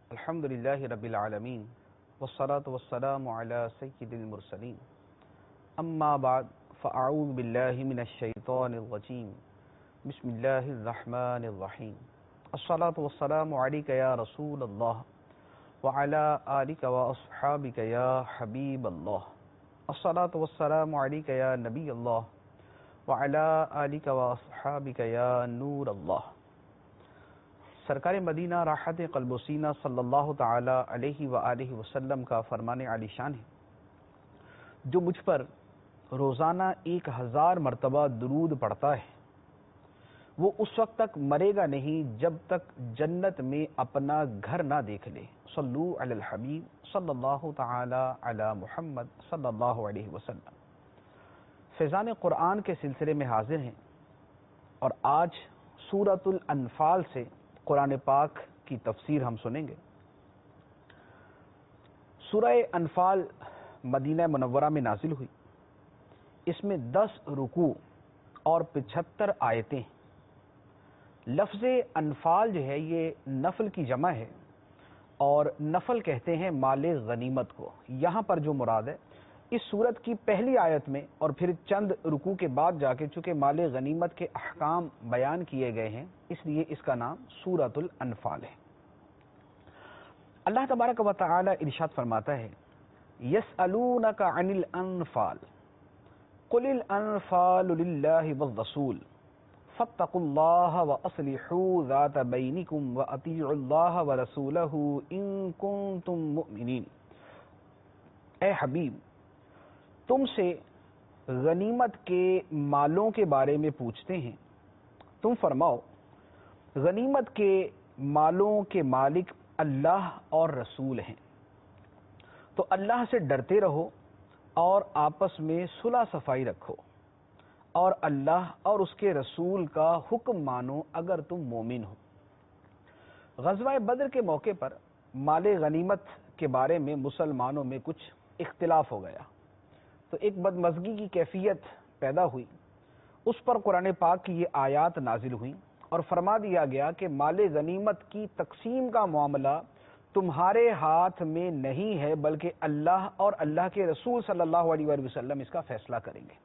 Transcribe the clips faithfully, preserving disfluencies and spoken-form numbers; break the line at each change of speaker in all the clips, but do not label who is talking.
الحمد للہ رب العالمین والصلاة والسلام علی سید المرسلین اما بعد فاعوذ باللہ من الشیطان الرجیم بسم اللہ الرحمن الرحیم الصلاة والسلام علیک یا رسول اللہ وعلی آلک واصحابک یا حبیب اللہ الصلاة والسلام علیک یا نبی اللہ وعلی آلک واصحابک یا نور اللہ۔ سرکار مدینہ راحت قلب و سینہ صلی اللہ تعالی علیہ وآلہ وسلم کا فرمان عالی شان ہے، جو مجھ پر روزانہ ایک ہزار مرتبہ درود پڑھتا ہے وہ اس وقت تک مرے گا نہیں جب تک جنت میں اپنا گھر نہ دیکھ لے۔ صلو علی الحبیب صلی اللہ تعالی علی محمد صلی اللہ علیہ وسلم۔ فیضان قرآن کے سلسلے میں حاضر ہیں اور آج سورۃ الانفال سے قرآن پاک کی تفسیر ہم سنیں گے۔ سورہ انفال مدینہ منورہ میں نازل ہوئی، اس میں دس رکوع اور پچہتر آیتیں۔ لفظ انفال جو ہے یہ نفل کی جمع ہے، اور نفل کہتے ہیں مال غنیمت کو۔ یہاں پر جو مراد ہے اس سورت کی پہلی آیت میں اور پھر چند رکوع کے بعد جا کے چونکہ مال غنیمت کے احکام بیان کیے گئے ہیں، اس لیے اس کا نام سورۃ الانفال ہے۔ اللہ تبارک و تعالی ارشاد فرماتا ہے، یسألونک عن الانفال قل الانفال للہ والرسول فاتقوا اللہ واصلحوا ذات بینکم واطیعوا اللہ ورسولہ ان کنتم مؤمنین۔ اے حبیب، تم سے غنیمت کے مالوں کے بارے میں پوچھتے ہیں، تم فرماؤ غنیمت کے مالوں کے مالک اللہ اور رسول ہیں، تو اللہ سے ڈرتے رہو اور آپس میں صلح صفائی رکھو، اور اللہ اور اس کے رسول کا حکم مانو اگر تم مومن ہو۔ غزوہ بدر کے موقع پر مال غنیمت کے بارے میں مسلمانوں میں کچھ اختلاف ہو گیا، تو ایک بدمزگی کی کیفیت پیدا ہوئی۔ اس پر قرآن پاک کی یہ آیات نازل ہوئیں اور فرما دیا گیا کہ مال غنیمت کی تقسیم کا معاملہ تمہارے ہاتھ میں نہیں ہے، بلکہ اللہ اور اللہ کے رسول صلی اللہ علیہ وآلہ وسلم اس کا فیصلہ کریں گے۔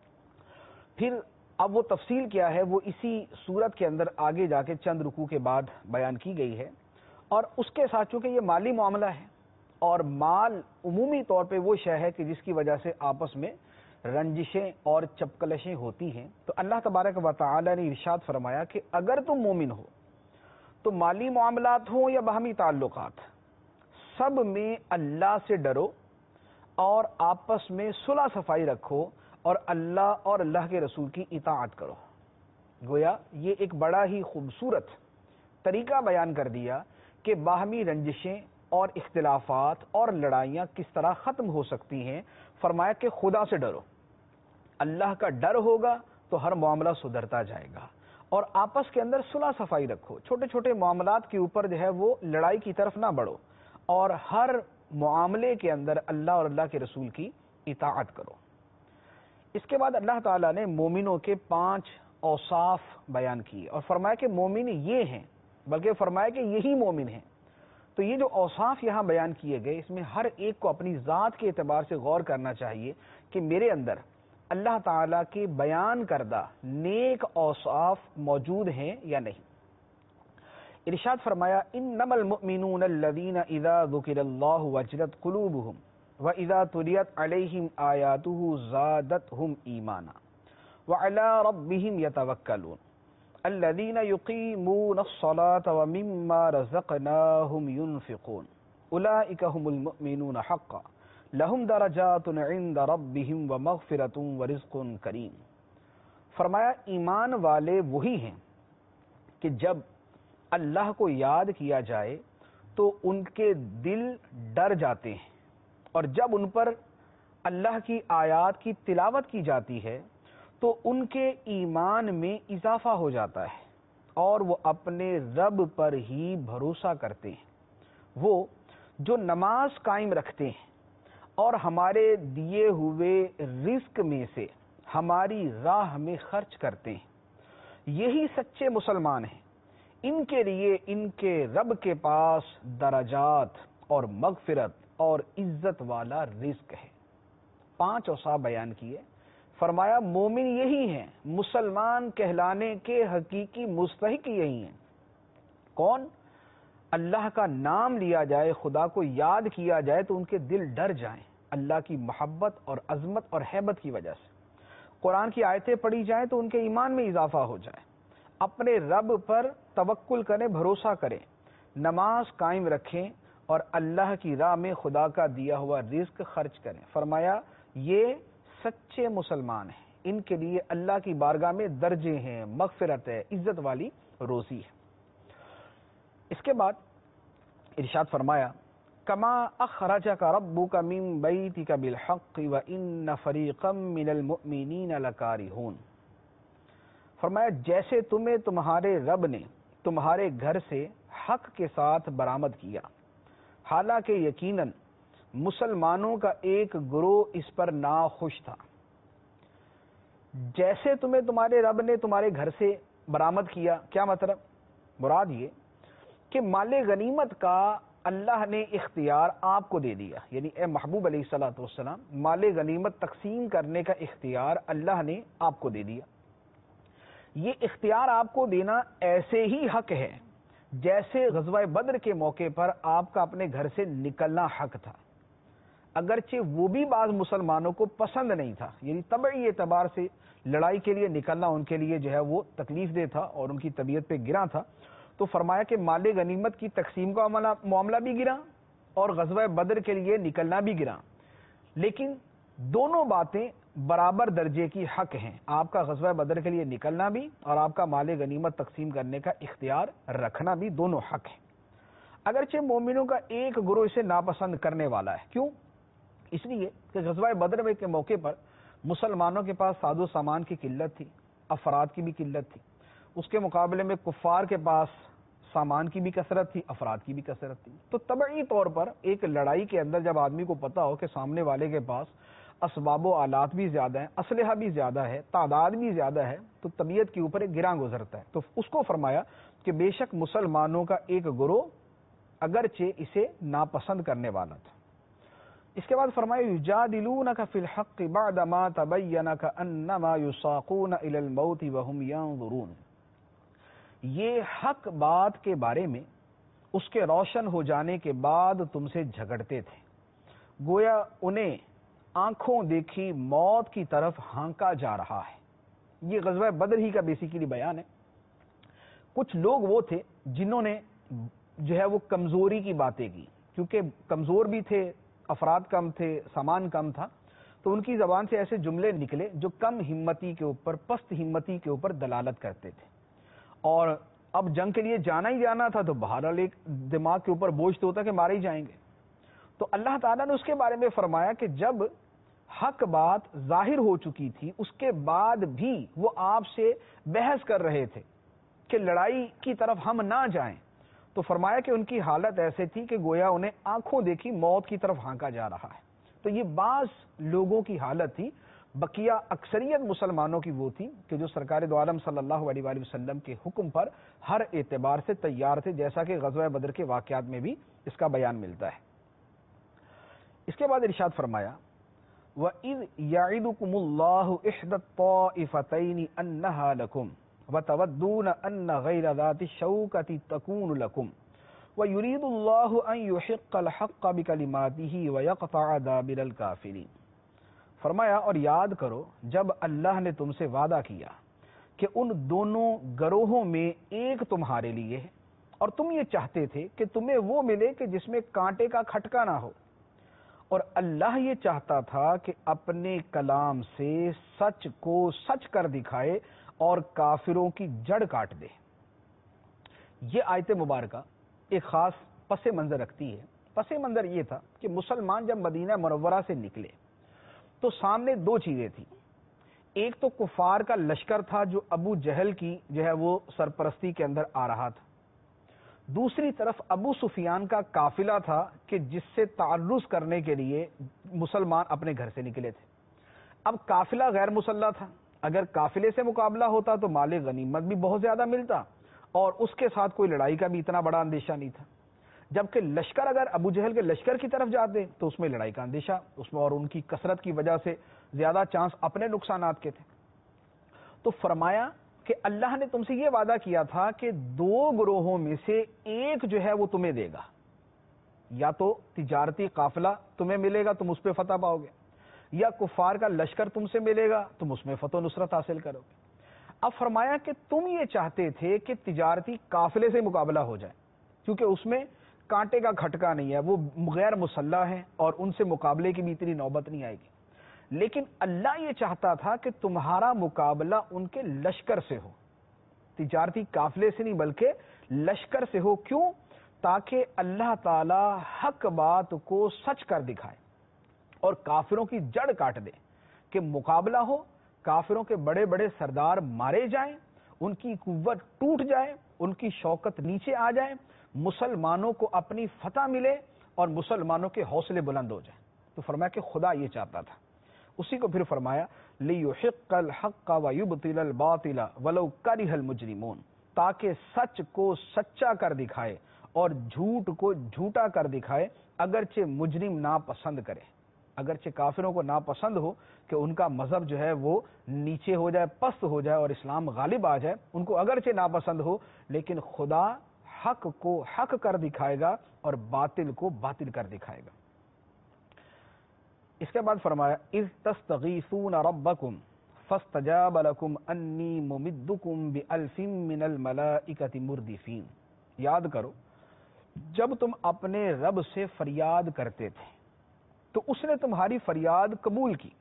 پھر اب وہ تفصیل کیا ہے وہ اسی صورت کے اندر آگے جا کے چند رکوع کے بعد بیان کی گئی ہے، اور اس کے ساتھ چونکہ یہ مالی معاملہ ہے اور مال عمومی طور پہ وہ شے ہے کہ جس کی وجہ سے آپس میں رنجشیں اور چپکلشیں ہوتی ہیں، تو اللہ تبارک و تعالی نے ارشاد فرمایا کہ اگر تم مومن ہو تو مالی معاملات ہوں یا باہمی تعلقات، سب میں اللہ سے ڈرو اور آپس میں صلح صفائی رکھو اور اللہ اور اللہ کے رسول کی اطاعت کرو۔ گویا یہ ایک بڑا ہی خوبصورت طریقہ بیان کر دیا کہ باہمی رنجشیں اور اختلافات اور لڑائیاں کس طرح ختم ہو سکتی ہیں۔ فرمایا کہ خدا سے ڈرو، اللہ کا ڈر ہوگا تو ہر معاملہ سدھرتا جائے گا، اور آپس کے اندر صلح صفائی رکھو، چھوٹے چھوٹے معاملات کے اوپر جو ہے وہ لڑائی کی طرف نہ بڑھو، اور ہر معاملے کے اندر اللہ اور اللہ کے رسول کی اطاعت کرو۔ اس کے بعد اللہ تعالیٰ نے مومنوں کے پانچ اوصاف بیان کیے اور فرمایا کہ مومن یہ ہیں، بلکہ فرمایا کہ یہی مومن ہیں۔ تو یہ جو اوصاف یہاں بیان کیے گئے، اس میں ہر ایک کو اپنی ذات کے اعتبار سے غور کرنا چاہیے کہ میرے اندر اللہ تعالیٰ کے بیان کردہ نیک اوصاف موجود ہیں یا نہیں۔ ارشاد فرمایا، انما المؤمنون الذین اذا ذکر اللہ وجلت قلوبہم وَإِذَا تُلِيَتْ عَلَيْهِمْ آيَاتُهُ زَادَتْهُمْ إِيمَانًا وَعَلَى رَبِّهِمْ يَتَوَكَّلُونَ الَّذِينَ يُقِيمُونَ الصَّلَاةَ وَمِمَّا رَزَقْنَاهُمْ يُنْفِقُونَ أُولَئِكَ هُمُ الْمُؤْمِنُونَ حَقًّا لَهُمْ دَرَجَاتٌ عِندَ رَبِّهِمْ وَمَغْفِرَةٌ وَرِزْقٌ كَرِيمٌ۔ فرمایا ایمان والے وہی ہیں کہ جب اللہ کو یاد کیا جائے تو ان کے دل ڈر جاتے ہیں، اور جب ان پر اللہ کی آیات کی تلاوت کی جاتی ہے تو ان کے ایمان میں اضافہ ہو جاتا ہے، اور وہ اپنے رب پر ہی بھروسہ کرتے ہیں۔ وہ جو نماز قائم رکھتے ہیں اور ہمارے دیے ہوئے رزق میں سے ہماری راہ میں خرچ کرتے ہیں، یہی سچے مسلمان ہیں۔ ان کے لیے ان کے رب کے پاس درجات اور مغفرت اور عزت والا رزق ہے۔ پانچ اوصاف بیان کیے، فرمایا مومن یہی ہیں، مسلمان کہلانے کے حقیقی مستحق یہی ہیں۔ کون؟ اللہ کا نام لیا جائے، خدا کو یاد کیا جائے تو ان کے دل ڈر جائیں اللہ کی محبت اور عظمت اور ہیبت کی وجہ سے، قرآن کی آیتیں پڑھی جائیں تو ان کے ایمان میں اضافہ ہو جائے، اپنے رب پر توکل کریں، بھروسہ کریں، نماز قائم رکھیں اور اللہ کی راہ میں خدا کا دیا ہوا رزق خرچ کریں۔ فرمایا یہ سچے مسلمان ہیں، ان کے لیے اللہ کی بارگاہ میں درجے ہیں، مغفرت ہے، عزت والی روزی ہے۔ اس کے بعد ارشاد فرمایا کما اخرجک ربک من بیتک بالحق وان فریقا من المؤمنین لکارہون۔ فرمایا جیسے تمہیں تمہارے رب نے تمہارے گھر سے حق کے ساتھ برآمد کیا، حالانکہ یقیناً مسلمانوں کا ایک گروہ اس پر ناخوش تھا۔ جیسے تمہیں تمہارے رب نے تمہارے گھر سے برآمد کیا، کیا مطلب؟ مراد یہ کہ مال غنیمت کا اللہ نے اختیار آپ کو دے دیا، یعنی اے محبوب علیہ الصلوۃ والسلام مال غنیمت تقسیم کرنے کا اختیار اللہ نے آپ کو دے دیا۔ یہ اختیار آپ کو دینا ایسے ہی حق ہے جیسے غزوہ بدر کے موقع پر آپ کا اپنے گھر سے نکلنا حق تھا، اگرچہ وہ بھی بعض مسلمانوں کو پسند نہیں تھا، یعنی طبعی اعتبار سے لڑائی کے لیے نکلنا ان کے لیے جو ہے وہ تکلیف دہ تھا اور ان کی طبیعت پہ گراں تھا، تو فرمایا کہ مال غنیمت کی تقسیم کا معاملہ بھی گرا اور غزوہ بدر کے لیے نکلنا بھی گرا، لیکن دونوں باتیں برابر درجے کی حق ہیں، آپ کا غزوہ بدر کے لیے نکلنا بھی اور آپ کا مال غنیمت تقسیم کرنے کا اختیار رکھنا بھی، دونوں حق ہیں۔ اگرچہ مومنوں کا ایک گروہ اسے ناپسند کرنے والا ہے، کیوں؟ اس لیے کہ غزوہ بدر میں کے موقع پر مسلمانوں کے پاس ساز و سامان کی قلت تھی، افراد کی بھی قلت تھی، اس کے مقابلے میں کفار کے پاس سامان کی بھی کثرت تھی، افراد کی بھی کثرت تھی، تو طبعی طور پر ایک لڑائی کے اندر جب آدمی کو پتا ہو کہ سامنے والے کے پاس اسباب و آلات بھی زیادہ ہیں، اسلحہ بھی زیادہ ہے، تعداد بھی زیادہ ہے، تو طبیعت کے اوپر ایک گراں گزرتا ہے، تو اس کو فرمایا کہ بے شک مسلمانوں کا ایک گروہ اگرچہ اسے ناپسند کرنے والا تھا۔ اس کے بعد فرمایا یجادلونک فی الحق بعدما تبین کانما یساقون الی الموت وهم ینظرون۔ یہ حق بات کے بارے میں اس کے روشن ہو جانے کے بعد تم سے جھگڑتے تھے، گویا انہیں آنکھوں دیکھی موت کی طرف ہانکا جا رہا ہے۔ یہ غزوہ بدر ہی کا بیسیکلی بیان ہے۔ کچھ لوگ وہ تھے جنہوں نے جو ہے وہ کمزوری کی باتیں کی، کیونکہ کمزور بھی تھے، افراد کم تھے، سامان کم تھا، تو ان کی زبان سے ایسے جملے نکلے جو کم ہمتی کے اوپر، پست ہمتی کے اوپر دلالت کرتے تھے، اور اب جنگ کے لیے جانا ہی جانا تھا تو بہرحال ایک دماغ کے اوپر بوجھ تو ہوتا کہ مارے ہی جائیں گے۔ تو اللہ تعالیٰ نے اس کے بارے میں فرمایا کہ جب حق بات ظاہر ہو چکی تھی اس کے بعد بھی وہ آپ سے بحث کر رہے تھے کہ لڑائی کی طرف ہم نہ جائیں، تو فرمایا کہ ان کی حالت ایسے تھی کہ گویا انہیں آنکھوں دیکھی موت کی طرف ہانکا جا رہا ہے۔ تو یہ بعض لوگوں کی حالت تھی، بقیہ اکثریت مسلمانوں کی وہ تھی کہ جو سرکار دو عالم صلی اللہ علیہ وآلہ وسلم کے حکم پر ہر اعتبار سے تیار تھے، جیسا کہ غزوہ بدر کے واقعات میں بھی اس کا بیان ملتا ہے۔ اس کے بعد ارشاد فرمایا وَإِذْ يَعِدُكُمُ اللَّهُ إِحْدَى الطَّائِفَتَيْنِ أَنَّهَا لَكُمْ وَتَوَدُّونَ أَنَّ غَيْرَ ذَاتِ الشَّوْكَةِ تَكُونُ لَكُمْ وَيُرِيدُ اللَّهُ أَن يُحِقَّ الْحَقَّ بِكَلِمَاتِهِ وَيَقْطَعَ دَابِرَ الْكَافِرِينَ۔ فرمایا اور یاد کرو جب اللہ نے تم سے وعدہ کیا کہ ان دونوں گروہوں میں ایک تمہارے لیے ہے، اور تم یہ چاہتے تھے کہ تمہیں وہ ملے کہ جس میں کانٹے کا کھٹکا نہ ہو، اور اللہ یہ چاہتا تھا کہ اپنے کلام سے سچ کو سچ کر دکھائے اور کافروں کی جڑ کاٹ دے۔ یہ آیت مبارکہ ایک خاص پس منظر رکھتی ہے۔ پس منظر یہ تھا کہ مسلمان جب مدینہ منورہ سے نکلے تو سامنے دو چیزیں تھیں، ایک تو کفار کا لشکر تھا جو ابو جہل کی جو ہے وہ سرپرستی کے اندر آ رہا تھا، دوسری طرف ابو سفیان کا قافلہ تھا کہ جس سے تعرض کرنے کے لیے مسلمان اپنے گھر سے نکلے تھے۔ اب قافلہ غیر مسلح تھا، اگر قافلے سے مقابلہ ہوتا تو مال غنیمت بھی بہت زیادہ ملتا اور اس کے ساتھ کوئی لڑائی کا بھی اتنا بڑا اندیشہ نہیں تھا، جبکہ لشکر اگر ابو جہل کے لشکر کی طرف جاتے تو اس میں لڑائی کا اندیشہ، اس میں اور ان کی کثرت کی وجہ سے زیادہ چانس اپنے نقصانات کے تھے۔ تو فرمایا کہ اللہ نے تم سے یہ وعدہ کیا تھا کہ دو گروہوں میں سے ایک جو ہے وہ تمہیں دے گا، یا تو تجارتی قافلہ تمہیں ملے گا، تم اس پہ فتح پاؤ گے، یا کفار کا لشکر تم سے ملے گا، تم اس میں فتح و نصرت حاصل کرو گے۔ اب فرمایا کہ تم یہ چاہتے تھے کہ تجارتی قافلے سے مقابلہ ہو جائے، کیونکہ اس میں کانٹے کا کھٹکا نہیں ہے، وہ غیر مسلح ہیں اور ان سے مقابلے کی بھی اتنی نوبت نہیں آئے گی، لیکن اللہ یہ چاہتا تھا کہ تمہارا مقابلہ ان کے لشکر سے ہو، تجارتی قافلے سے نہیں بلکہ لشکر سے ہو۔ کیوں؟ تاکہ اللہ تعالی حق بات کو سچ کر دکھائے اور کافروں کی جڑ کاٹ دے، کہ مقابلہ ہو، کافروں کے بڑے بڑے سردار مارے جائیں، ان کی قوت ٹوٹ جائے، ان کی شوکت نیچے آ جائے، مسلمانوں کو اپنی فتح ملے اور مسلمانوں کے حوصلے بلند ہو جائیں۔ تو فرمایا کہ خدا یہ چاہتا تھا، اسی کو پھر فرمایا لِيُحِقَّ الْحَقَّ وَيُبْطِلَ الْبَاطِلَ وَلَوْ كَرِهَ الْمُجْرِمُونَ، تاکہ سچ کو سچا کر دکھائے اور جھوٹ کو جھوٹا کر دکھائے، اگرچہ مجرم ناپسند کرے، اگرچہ کافروں کو ناپسند ہو کہ ان کا مذہب جو ہے وہ نیچے ہو جائے، پست ہو جائے اور اسلام غالب آ جائے، ان کو اگرچہ ناپسند ہو، لیکن خدا حق کو حق کر دکھائے گا اور باطل کو باطل کر دکھائے گا۔ اس کے بعد فرمایا اذ تستغیثون ربکم فاستجاب لکم انی ممدکم بألف من الملائکۃ مردفین، یاد کرو جب تم اپنے رب سے فریاد کرتے تھے تو اس نے تمہاری فریاد قبول کی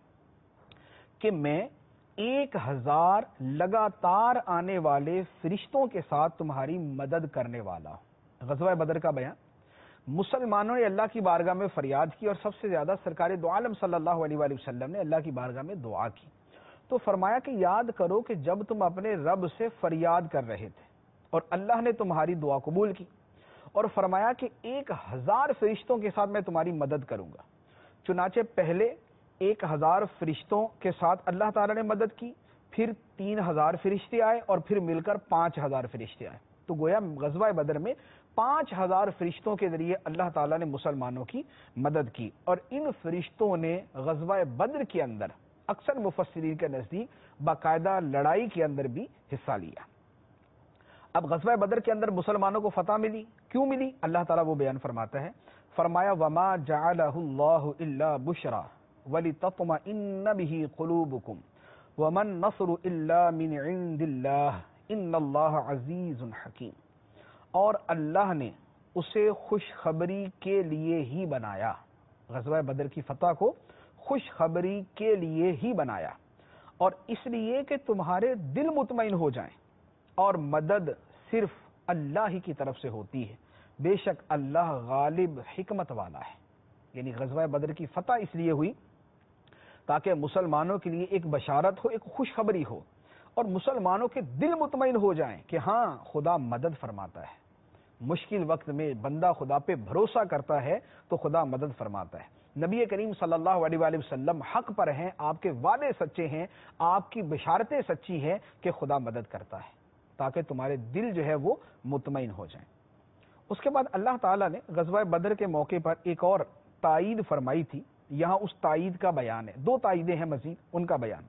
کہ میں ایک ہزار لگاتار آنے والے فرشتوں کے ساتھ تمہاری مدد کرنے والا ہوں۔ غزوہ بدر کا بیان، مسلمانوں نے اللہ کی بارگاہ میں فریاد کی اور سب سے زیادہ سرکار دو عالم صلی اللہ علیہ وآلہ وسلم نے اللہ کی بارگاہ میں دعا کی۔ تو فرمایا کہ یاد کرو کہ جب تم اپنے رب سے فریاد کر رہے تھے اور اللہ نے تمہاری دعا قبول کی، اور فرمایا کہ ایک ہزار فرشتوں کے ساتھ میں تمہاری مدد کروں گا۔ چنانچہ پہلے ایک ہزار فرشتوں کے ساتھ اللہ تعالیٰ نے مدد کی، پھر تین ہزار فرشتے آئے اور پھر مل کر پانچ ہزار فرشتے آئے۔ تو گویا غزوہ بدر میں پانچ ہزار فرشتوں کے ذریعے اللہ تعالیٰ نے مسلمانوں کی مدد کی، اور ان فرشتوں نے غزوہ بدر کے اندر اکثر مفسرین کے نزدیک باقاعدہ لڑائی کے اندر بھی حصہ لیا۔ اب غزوہ بدر کے اندر مسلمانوں کو فتح ملی، کیوں ملی؟ اللہ تعالیٰ وہ بیان فرماتا ہے، فرمایا وما جعلہ اللہ الا بشرا وَلِتَطْمَئِنَّ بِهِ قُلُوبُكُمْ وَمَا النَّصْرُ إِلَّا مِنْ عِنْدِ اللَّهِ إِنَّ اللَّهَ عَزِيزٌ حَكِيمٌ، اور اللہ نے اسے خوشخبری کے لیے ہی بنایا، غزوہ بدر کی فتح کو خوشخبری کے لیے ہی بنایا، اور اس لیے کہ تمہارے دل مطمئن ہو جائیں، اور مدد صرف اللہ ہی کی طرف سے ہوتی ہے، بے شک اللہ غالب حکمت والا ہے۔ یعنی غزوہ بدر کی فتح اس لیے ہوئی تاکہ مسلمانوں کے لیے ایک بشارت ہو، ایک خوشخبری ہو، اور مسلمانوں کے دل مطمئن ہو جائیں کہ ہاں خدا مدد فرماتا ہے، مشکل وقت میں بندہ خدا پہ بھروسہ کرتا ہے تو خدا مدد فرماتا ہے۔ نبی کریم صلی اللہ علیہ وآلہ وسلم حق پر ہیں، آپ کے وعدے سچے ہیں، آپ کی بشارتیں سچی ہیں کہ خدا مدد کرتا ہے، تاکہ تمہارے دل جو ہے وہ مطمئن ہو جائیں۔ اس کے بعد اللہ تعالیٰ نے غزوہ بدر کے موقع پر ایک اور تائید فرمائی تھی، یہاں اس تائید کا بیان ہے، دو تائیدیں ہیں مزید، ان کا بیان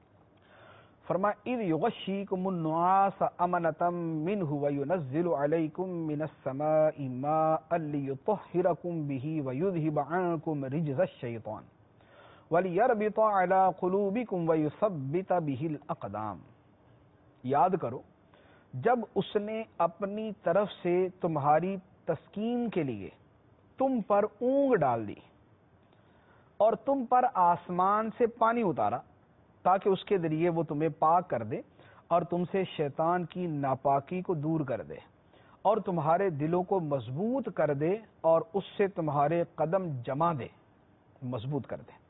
فرمایا اذ یغشیکم النعاس امنة منه وینزل علیکم من السماء ماء لیطہرکم به ویذہب عنکم رجز الشیطان ولیربط علی قلوبکم ویثبت به الاقدام، یاد کرو جب اس نے اپنی طرف سے تمہاری تسکین کے لیے تم پر اونگ ڈال دی اور تم پر آسمان سے پانی اتارا تاکہ اس کے ذریعے وہ تمہیں پاک کر دے اور تم سے شیطان کی ناپاکی کو دور کر دے اور تمہارے دلوں کو مضبوط کر دے اور اس سے تمہارے قدم جما دے، مضبوط کر دے۔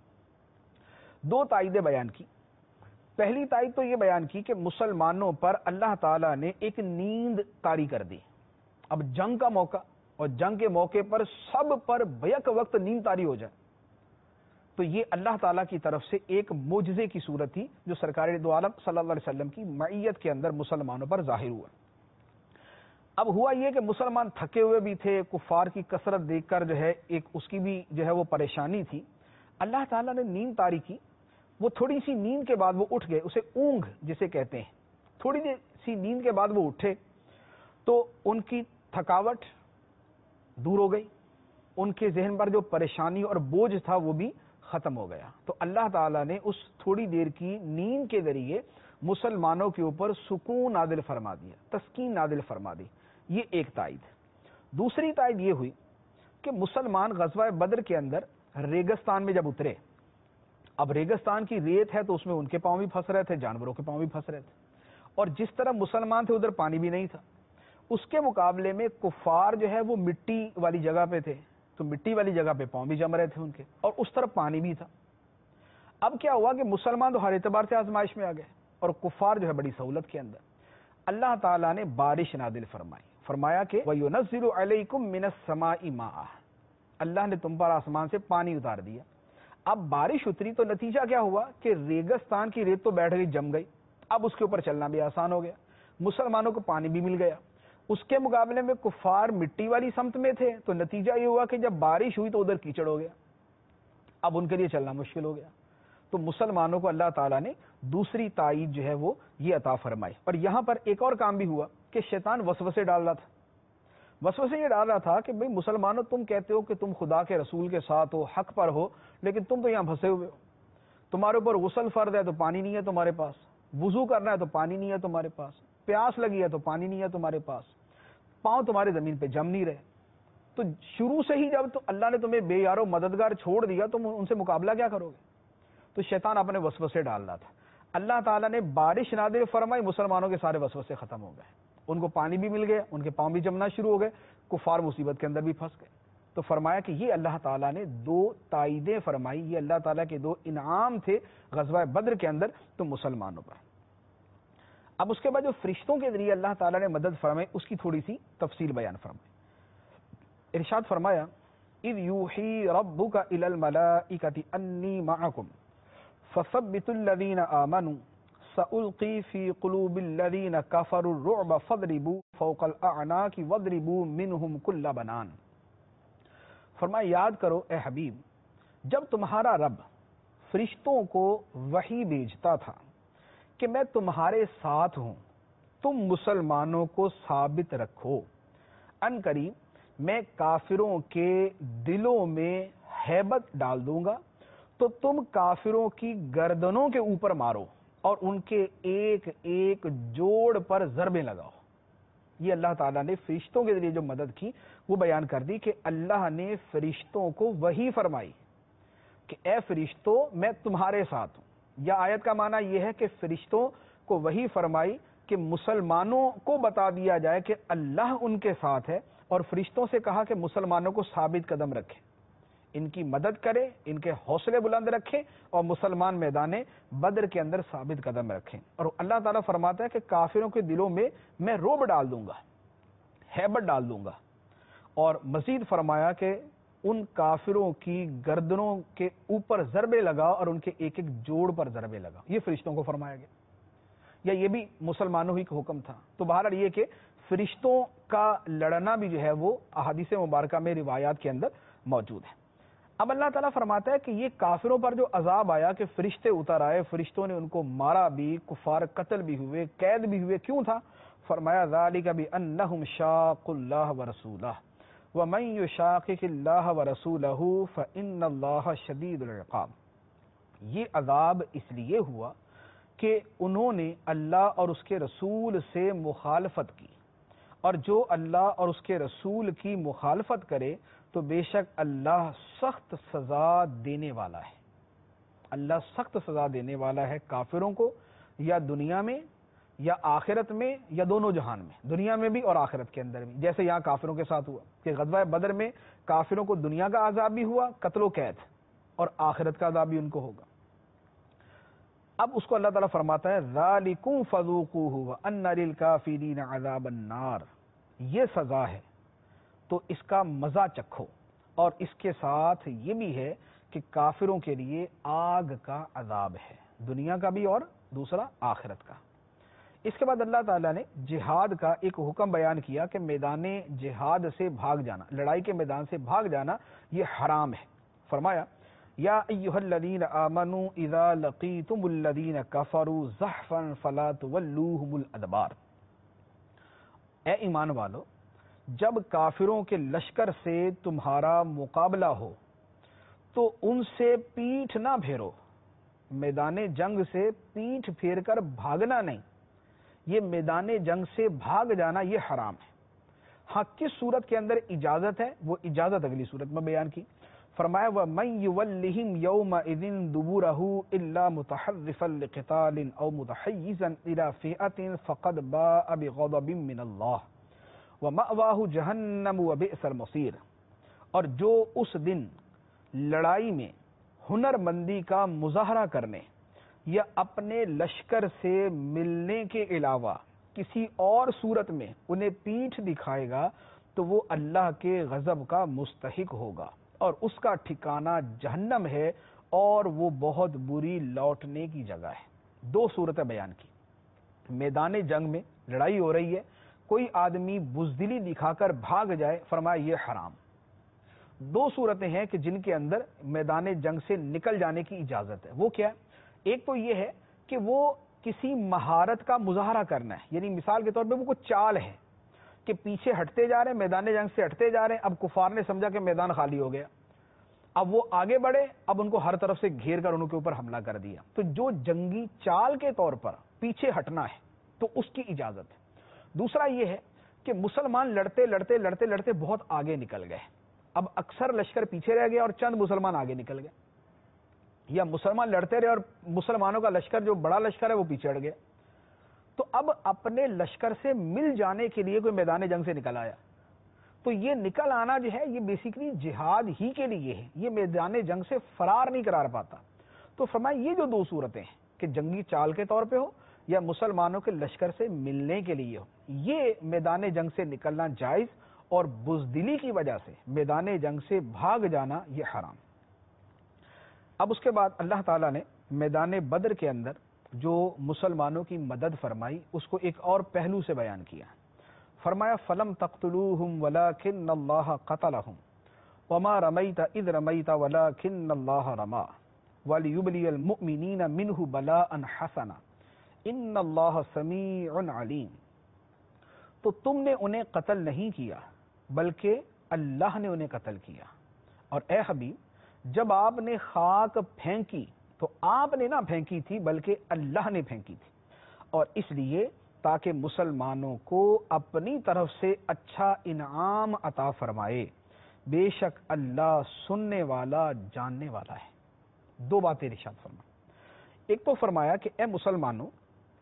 دو تائیدیں بیان کی۔ پہلی تائید تو یہ بیان کی کہ مسلمانوں پر اللہ تعالیٰ نے ایک نیند طاری کر دی۔ اب جنگ کا موقع، اور جنگ کے موقع پر سب پر بیک وقت نیند طاری ہو جائے، تو یہ اللہ تعالیٰ کی طرف سے ایک معجزے کی صورت تھی جو سرکار دو عالم صلی اللہ علیہ وسلم کی معیت کے اندر مسلمانوں پر ظاہر ہوا۔ اب ہوا یہ کہ مسلمان تھکے ہوئے بھی تھے، کفار کی کثرت دیکھ کر جو ہے ایک اس کی بھی جو ہے وہ پریشانی تھی. اللہ تعالیٰ نے نیند طاری کی. وہ تھوڑی سی نیند کے بعد وہ اٹھ گئے، اسے اونگ جسے کہتے ہیں. تھوڑی دیر سی نیند کے بعد وہ اٹھے تو ان کی تھکاوٹ دور ہو گئی، ان کے ذہن پر جو پریشانی اور بوجھ تھا وہ بھی ختم ہو گیا. تو اللہ تعالیٰ نے اس تھوڑی دیر کی نیند کے ذریعے مسلمانوں کے اوپر سکون نازل فرما دیا، تسکین نازل فرما دی. یہ ایک تائید. دوسری تائید یہ ہوئی کہ مسلمان غزوہ بدر کے اندر ریگستان میں جب اترے، اب ریگستان کی ریت ہے تو اس میں ان کے پاؤں بھی پھنس رہے تھے، جانوروں کے پاؤں بھی پھنس رہے تھے، اور جس طرح مسلمان تھے ادھر پانی بھی نہیں تھا. اس کے مقابلے میں کفار جو ہے وہ مٹی والی جگہ پہ تھے، تو مٹی والی جگہ پہ پاؤں بھی جم رہے تھے ان کے، اور اس طرف پانی بھی تھا. اب کیا ہوا کہ مسلمان تو ہر اعتبار سے آزمائش میں آ گئے اور کفار جو ہے بڑی سہولت کے اندر. اللہ تعالیٰ نے بارش نازل فرمائی، فرمایا کہ وَيُنَزِّلُ عَلَيْكُم مِّنَ السَّمَاءِ مَاءً، اللہ نے تم پر آسمان سے پانی اتار دیا. اب بارش اتری تو نتیجہ کیا ہوا کہ ریگستان کی ریت تو بیٹھ گئی، جم گئی. اب اس کے اوپر چلنا بھی آسان ہو گیا، مسلمانوں کو پانی بھی مل گیا. اس کے مقابلے میں کفار مٹی والی سمت میں تھے، تو نتیجہ یہ ہوا کہ جب بارش ہوئی تو ادھر کیچڑ ہو گیا، اب ان کے لیے چلنا مشکل ہو گیا. تو مسلمانوں کو اللہ تعالیٰ نے دوسری تائید جو ہے وہ یہ عطا فرمائی. اور یہاں پر ایک اور کام بھی ہوا کہ شیطان وسوسے ڈال رہا تھا. وسوسے یہ ڈال رہا تھا کہ بھئی مسلمانوں تم کہتے ہو کہ تم خدا کے رسول کے ساتھ ہو، حق پر ہو، لیکن تم تو یہاں پھنسے ہوئے ہو. تمہارے اوپر غسل فرض ہے تو پانی نہیں ہے تمہارے پاس، وضو کرنا ہے تو پانی نہیں ہے تمہارے پاس، پیاس لگی ہے تو پانی نہیں ہے تمہارے پاس، پاؤں تمہارے زمین پہ جم نہیں رہے. تو شروع سے ہی جب تو اللہ نے تمہیں بے یارو مددگار چھوڑ دیا، تم ان سے مقابلہ کیا کرو گے؟ تو شیطان اپنے وسوسے ڈال رہا تھا. اللہ تعالیٰ نے بارش نازل فرمائی، مسلمانوں کے سارے وسوسے ختم ہو گئے، ان کو پانی بھی مل گیا، ان کے پاؤں بھی جمنا شروع ہو گئے، کفار مصیبت کے اندر بھی پھنس گئے. تو فرمایا کہ یہ اللہ تعالیٰ نے دو تائیدیں فرمائی، یہ اللہ تعالیٰ کے دو انعام تھے غزوہ بدر کے اندر تو مسلمانوں پر. اب اس کے بعد جو فرشتوں کے ذریعے اللہ تعالیٰ نے مدد فرمائی اس کی تھوڑی سی تفصیل بیان فرمائی. ارشاد فرمایا اذ یوحی ربک الی الملائکۃ انی معکم فثبتوا الذین آمنوا سألقی فی قلوب الذین کفروا الرعب فاضربوا فوق الاعناق واضربوا منہم کل بنان. فرمایا یاد کرو اے حبیب، جب تمہارا رب فرشتوں کو وحی بھیجتا تھا کہ میں تمہارے ساتھ ہوں، تم مسلمانوں کو ثابت رکھو، ان قریب میں کافروں کے دلوں میں ہیبت ڈال دوں گا، تو تم کافروں کی گردنوں کے اوپر مارو اور ان کے ایک ایک جوڑ پر ضربیں لگاؤ. یہ اللہ تعالیٰ نے فرشتوں کے ذریعے جو مدد کی وہ بیان کر دی کہ اللہ نے فرشتوں کو وحی فرمائی کہ اے فرشتوں میں تمہارے ساتھ ہوں. یا آیت کا معنی یہ ہے کہ فرشتوں کو وحی فرمائی کہ مسلمانوں کو بتا دیا جائے کہ اللہ ان کے ساتھ ہے، اور فرشتوں سے کہا کہ مسلمانوں کو ثابت قدم رکھیں، ان کی مدد کرے، ان کے حوصلے بلند رکھیں، اور مسلمان میدان بدر کے اندر ثابت قدم رکھیں. اور اللہ تعالیٰ فرماتا ہے کہ کافروں کے دلوں میں میں رعب ڈال دوں گا، ہیبت ڈال دوں گا. اور مزید فرمایا کہ ان کافروں کی گردنوں کے اوپر ضربے لگا اور ان کے ایک ایک جوڑ پر ضربے لگا. یہ فرشتوں کو فرمایا گیا، یا یہ بھی مسلمانوں ہی کا حکم تھا. تو بہرحال یہ کہ فرشتوں کا لڑنا بھی جو ہے وہ احادیث مبارکہ میں روایات کے اندر موجود ہے. اب اللہ تعالیٰ فرماتا ہے کہ یہ کافروں پر جو عذاب آیا کہ فرشتے اتر آئے، فرشتوں نے ان کو مارا بھی، کفار قتل بھی ہوئے، قید بھی ہوئے، کیوں تھا؟ فرمایا ذالک بانہم شاقوا اللہ ورسولہ ومن یشاقق اللہ ورسولہ فان اللہ شدید العقاب. یہ عذاب اس لیے ہوا کہ انہوں نے اللہ اور اس کے رسول سے مخالفت کی، اور جو اللہ اور اس کے رسول کی مخالفت کرے تو بے شک اللہ سخت سزا دینے والا ہے. اللہ سخت سزا دینے والا ہے کافروں کو، یا دنیا میں یا آخرت میں یا دونوں جہان میں، دنیا میں بھی اور آخرت کے اندر بھی. جیسے یہاں کافروں کے ساتھ ہوا کہ غزوہ بدر میں کافروں کو دنیا کا عذاب بھی ہوا، قتل و قید، اور آخرت کا عذاب بھی ان کو ہوگا. اب اس کو اللہ تعالیٰ فرماتا ہے ذالکم فذوقوہ وان للکافرین عذاب النار. یہ سزا ہے تو اس کا مزہ چکھو، اور اس کے ساتھ یہ بھی ہے کہ کافروں کے لیے آگ کا عذاب ہے، دنیا کا بھی اور دوسرا آخرت کا. اس کے بعد اللہ تعالیٰ نے جہاد کا ایک حکم بیان کیا کہ میدان جہاد سے بھاگ جانا، لڑائی کے میدان سے بھاگ جانا یہ حرام ہے۔ فرمایا یا ایھا الذین آمنوا اذا لقیتم الذین کفروا زحفا فلا تولوہم الادبار، اے ایمان والو جب کافروں کے لشکر سے تمہارا مقابلہ ہو تو ان سے پیٹھ نہ پھیرو، میدان جنگ سے پیٹھ پھیر کر بھاگنا نہیں، یہ میدان جنگ سے بھاگ جانا یہ حرام ہے۔ ہاں کس صورت کے اندر اجازت ہے، وہ اجازت اگلی صورت میں بیان کی۔ فرمایا وَمَن يُوَلِّهِمْ يَوْمَئِذٍ دُبُورَهُ إِلَّا مُتَحَرِّفًا لِقِتَالٍ أَوْ مُتَحَيِّزًا إِلَى فِئَةٍ فَقَدْ بَاءَ بِغَضَبٍ مِّنَ اللَّهِ وَمَأْوَاهُ جَهَنَّمُ وَبِئْسَ الْمَصِيرُ، اور جو اس دن لڑائی میں ہنر مندی کا مظاہرہ کرنے یا اپنے لشکر سے ملنے کے علاوہ کسی اور صورت میں انہیں پیٹھ دکھائے گا تو وہ اللہ کے غضب کا مستحق ہوگا اور اس کا ٹھکانہ جہنم ہے اور وہ بہت بری لوٹنے کی جگہ ہے۔ دو صورتیں بیان کی، میدان جنگ میں لڑائی ہو رہی ہے، کوئی آدمی بزدلی دکھا کر بھاگ جائے، فرمایا یہ حرام۔ دو صورتیں ہیں کہ جن کے اندر میدان جنگ سے نکل جانے کی اجازت ہے، وہ کیا ہے؟ ایک تو یہ ہے کہ وہ کسی مہارت کا مظاہرہ کرنا ہے، یعنی مثال کے طور پہ وہ کوئی چال ہے کہ پیچھے ہٹتے جا رہے ہیں، میدان جنگ سے ہٹتے جا رہے ہیں، اب کفار نے سمجھا کہ میدان خالی ہو گیا، اب وہ آگے بڑھے، اب ان کو ہر طرف سے گھیر کر ان کے اوپر حملہ کر دیا، تو جو جنگی چال کے طور پر پیچھے ہٹنا ہے تو اس کی اجازت ہے۔ دوسرا یہ ہے کہ مسلمان لڑتے لڑتے لڑتے لڑتے بہت آگے نکل گئے، اب اکثر لشکر پیچھے رہ گیا اور چند مسلمان آگے نکل گئے، یا مسلمان لڑتے رہے اور مسلمانوں کا لشکر جو بڑا لشکر ہے وہ پیچھے ہٹ گیا، تو اب اپنے لشکر سے مل جانے کے لیے کوئی میدان جنگ سے نکل آیا، تو یہ نکل آنا جو ہے یہ بیسیکلی جہاد ہی کے لیے ہے، یہ میدان جنگ سے فرار نہیں کرا پاتا۔ تو فرمایا یہ جو دو صورتیں ہیں کہ جنگی چال کے طور پہ ہو یا مسلمانوں کے لشکر سے ملنے کے لیے ہو، یہ میدان جنگ سے نکلنا جائز، اور بزدلی کی وجہ سے میدان جنگ سے بھاگ جانا یہ حرام۔ اب اس کے بعد اللہ تعالیٰ نے میدان بدر کے اندر جو مسلمانوں کی مدد فرمائی اس کو ایک اور پہلو سے بیان کیا، فرمایا فَلَمْ تَقْتُلُوهُمْ وَلَكِنَّ اللَّهَ قَتَلَهُمْ وَمَا رَمَيْتَ إِذْ رَمَيْتَ وَلَكِنَّ اللَّهَ رَمَى وَلِيُبْلِيَ الْمُؤْمِنِينَ مِنْهُ بَلَاءً حَسَنًا إِنَّ اللَّهَ سَمِيعٌ عَلِيمٌ، تو تم نے انہیں قتل نہیں کیا بلکہ اللہ نے انہیں قتل کیا، اور اے حبیب جب آپ نے خاک پھینکی تو آپ نے نہ پھینکی تھی بلکہ اللہ نے پھینکی تھی، اور اس لیے تاکہ مسلمانوں کو اپنی طرف سے اچھا انعام عطا فرمائے، بے شک اللہ سننے والا جاننے والا ہے۔ دو باتیں ارشاد فرمائیں، ایک تو فرمایا کہ اے مسلمانوں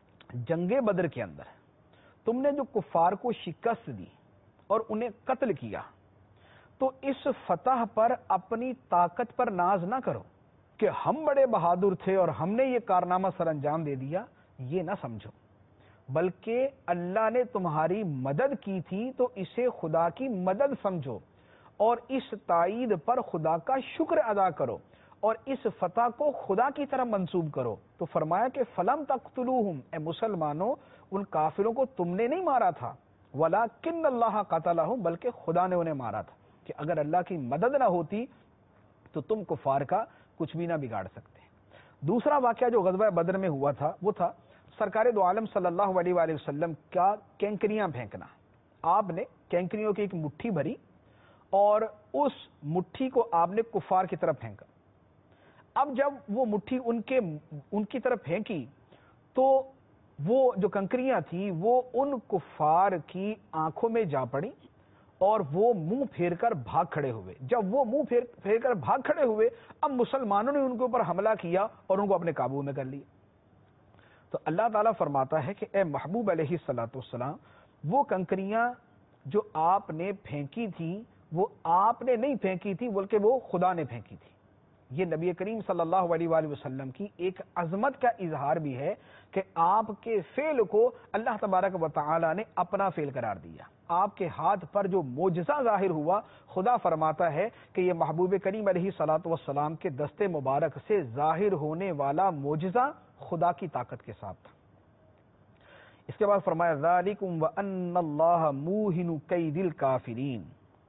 جنگ بدر کے اندر تم نے جو کفار کو شکست دی اور انہیں قتل کیا، تو اس فتح پر اپنی طاقت پر ناز نہ کرو کہ ہم بڑے بہادر تھے اور ہم نے یہ کارنامہ سر انجام دے دیا، یہ نہ سمجھو، بلکہ اللہ نے تمہاری مدد کی تھی تو اسے خدا کی مدد سمجھو اور اس تائید پر خدا کا شکر ادا کرو اور اس فتح کو خدا کی طرف منسوب کرو۔ تو فرمایا کہ فلم تقتلوہم، اے مسلمانوں ان کافروں کو تم نے نہیں مارا تھا، ولیکن اللہ قتلہم، بلکہ خدا نے انہیں مارا تھا، کہ اگر اللہ کی مدد نہ ہوتی تو تم کفار کا کچھ بھی نہ بگاڑ سکتے۔ دوسرا واقعہ جو غزوہ بدر میں ہوا تھا وہ تھا سرکار دو عالم صلی اللہ علیہ وآلہ وسلم کا کینکریاں پھینکنا۔ آپ نے کینکریوں کی ایک مٹھی بھری اور اس مٹھی کو آپ نے کفار کی طرف پھینکا۔ اب جب وہ مٹھی ان کے ان کی طرف پھینکی تو وہ جو کنکریاں تھیں وہ ان کفار کی آنکھوں میں جا پڑی اور وہ منہ پھیر کر بھاگ کھڑے ہوئے۔ جب وہ منہ پھیر پھیر کر بھاگ کھڑے ہوئے، اب مسلمانوں نے ان کے اوپر حملہ کیا اور ان کو اپنے قابو میں کر لیا۔ تو اللہ تعالیٰ فرماتا ہے کہ اے محبوب علیہ الصلوۃ والسلام، وہ کنکریاں جو آپ نے پھینکی تھی وہ آپ نے نہیں پھینکی تھی بلکہ وہ خدا نے پھینکی تھی۔ یہ نبی کریم صلی اللہ علیہ وآلہ وسلم کی ایک عظمت کا اظہار بھی ہے کہ آپ کے فعل کو اللہ تبارک و تعالی نے اپنا فعل قرار دیا۔ آپ کے ہاتھ پر جو معجزہ ظاہر ہوا، خدا فرماتا ہے کہ یہ محبوب کریم علیہ الصلوۃ والسلام کے دست مبارک سے ظاہر ہونے والا معجزہ خدا کی طاقت کے ساتھ تھا۔ اس کے بعد فرمایا ذالکم وان اللہ موہن کید الکافرین،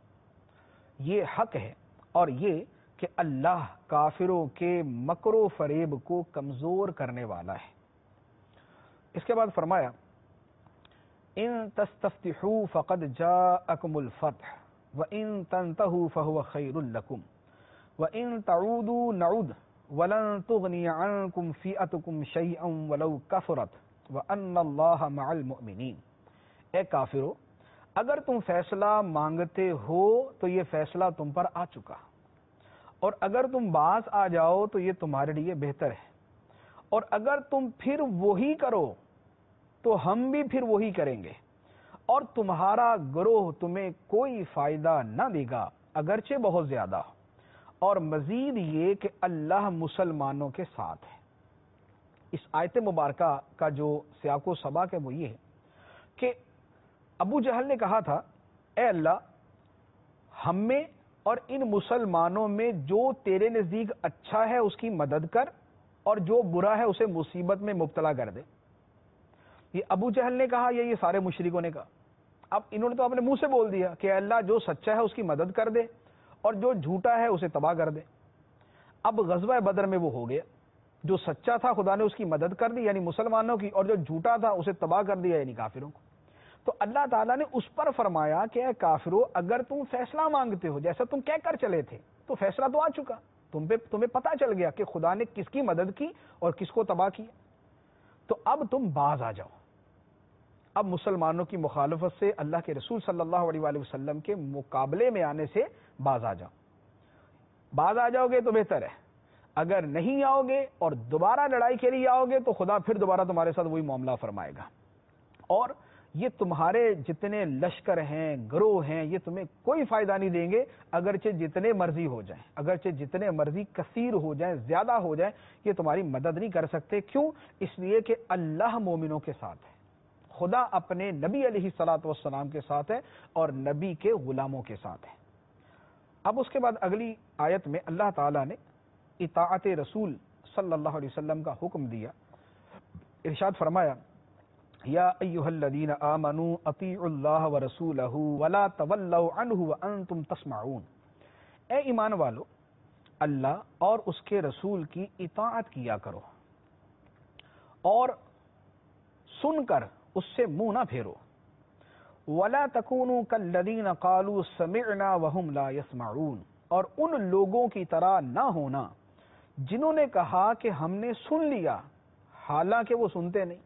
یہ حق ہے اور یہ کہ اللہ کافروں کے مکر و فریب کو کمزور کرنے والا ہے۔ اس کے بعد فرمایا ان تستفتحوا فقد جاءکم الفتح وان تنتهوا فهو خیر لکم وان تعودوا نعد ولن تغنی عنکم فئتکم شیئا ولو کثرت وان اللہ مع المؤمنین۔ اے کافرو، اگر تم فیصلہ مانگتے ہو تو یہ فیصلہ تم پر آ چکا، اور اگر تم باز آ جاؤ تو یہ تمہارے لیے بہتر ہے، اور اگر تم پھر وہی کرو تو ہم بھی پھر وہی کریں گے، اور تمہارا گروہ تمہیں کوئی فائدہ نہ دے گا اگرچہ بہت زیادہ، اور مزید یہ کہ اللہ مسلمانوں کے ساتھ ہے۔ اس آیت مبارکہ کا جو سیاق و سباق ہے وہ یہ ہے کہ ابو جہل نے کہا تھا اے اللہ، ہم میں اور ان مسلمانوں میں جو تیرے نزدیک اچھا ہے اس کی مدد کر، اور جو برا ہے اسے مصیبت میں مبتلا کر دے۔ یہ ابو جہل نے کہا یا یہ سارے مشرکوں نے کہا؟ اب انہوں نے تو اپنے منہ سے بول دیا کہ اللہ جو سچا ہے اس کی مدد کر دے اور جو جھوٹا ہے اسے تباہ کر دے۔ اب غزوہ بدر میں وہ ہو گیا، جو سچا تھا خدا نے اس کی مدد کر دی یعنی مسلمانوں کی، اور جو جھوٹا تھا اسے تباہ کر دیا یعنی کافروں کو۔ تو اللہ تعالیٰ نے اس پر فرمایا کہ اے کافرو، اگر تم فیصلہ مانگتے ہو جیسا تم کہہ کر چلے تھے تو فیصلہ تو آ چکا، تم پہ تمہیں پتہ چل گیا کہ خدا نے کس کی مدد کی اور کس کو تباہ کیا، تو اب تم باز آ جاؤ۔ اب مسلمانوں کی مخالفت سے اللہ کے رسول صلی اللہ علیہ وآلہ وسلم کے مقابلے میں آنے سے باز آ جاؤ۔ باز آ جاؤ گے تو بہتر ہے، اگر نہیں آؤ گے اور دوبارہ لڑائی کے لیے آؤ گے تو خدا پھر دوبارہ تمہارے ساتھ وہی معاملہ فرمائے گا، اور یہ تمہارے جتنے لشکر ہیں، گروہ ہیں، یہ تمہیں کوئی فائدہ نہیں دیں گے، اگرچہ جتنے مرضی ہو جائیں، اگرچہ جتنے مرضی کثیر ہو جائیں، زیادہ ہو جائیں، یہ تمہاری مدد نہیں کر سکتے۔ کیوں؟ اس لیے کہ اللہ مومنوں کے ساتھ ہے، خدا اپنے نبی علیہ الصلوۃ والسلام کے ساتھ ہے اور نبی کے غلاموں کے ساتھ ہے۔ اب اس کے بعد اگلی آیت میں اللہ تعالیٰ نے اطاعت رسول صلی اللہ علیہ وسلم کا حکم دیا۔ ارشاد فرمایا یا ایھا الذین آمنوا اطیعوا اللہ ورسولہ ولا تولوا عنہ وانتم تسمعون۔ اے ایمان والو، اللہ اور اس کے رسول کی اطاعت کیا کرو اور سن کر اس سے منہ نہ پھیرو۔ ولا تکونوا کالذین قالوا سمعنا وهم لا يسمعون، اور ان لوگوں کی طرح نہ ہونا جنہوں نے کہا کہ ہم نے سن لیا حالانکہ وہ سنتے نہیں۔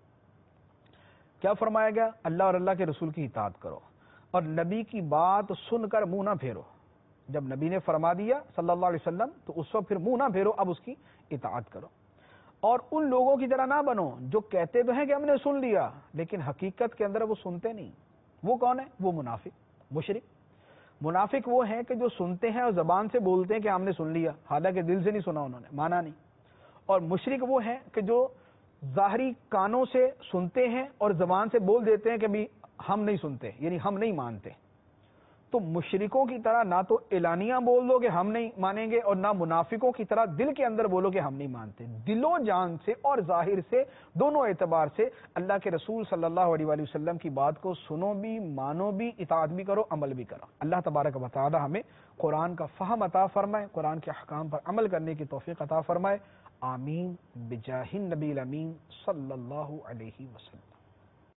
کیا فرمایا گیا؟ اللہ اور اللہ کے رسول کی اطاعت کرو اور نبی کی بات سن کر منہ نہ پھیرو۔ جب نبی نے فرما دیا صلی اللہ علیہ وسلم تو اس وقت پھر منہ نہ پھیرو، اب اس کی اطاعت کرو۔ اور ان لوگوں کی طرح نہ بنو جو کہتے تو ہیں کہ ہم نے سن لیا لیکن حقیقت کے اندر وہ سنتے نہیں۔ وہ کون ہے؟ وہ منافق، مشرک۔ منافق وہ ہیں کہ جو سنتے ہیں اور زبان سے بولتے ہیں کہ ہم نے سن لیا، حالانکہ دل سے نہیں سنا، انہوں نے مانا نہیں۔ اور مشرک وہ ہیں کہ جو ظاہری کانوں سے سنتے ہیں اور زبان سے بول دیتے ہیں کہ بھی ہم نہیں سنتے، یعنی ہم نہیں مانتے۔ تو مشرکوں کی طرح نہ تو اعلانیہ بول دو کہ ہم نہیں مانیں گے، اور نہ منافقوں کی طرح دل کے اندر بولو کہ ہم نہیں مانتے۔ دل و جان سے اور ظاہر سے دونوں اعتبار سے اللہ کے رسول صلی اللہ علیہ وآلہ وسلم کی بات کو سنو بھی، مانو بھی، اطاعت بھی کرو، عمل بھی کرو۔ اللہ تبارک و تعالی ہمیں قرآن کا فہم عطا فرمائے، قرآن کے احکام پر عمل کرنے کی توفیق عطا فرمائے۔ آمین بجاہ النبی الامین صلی اللہ علیہ وسلم۔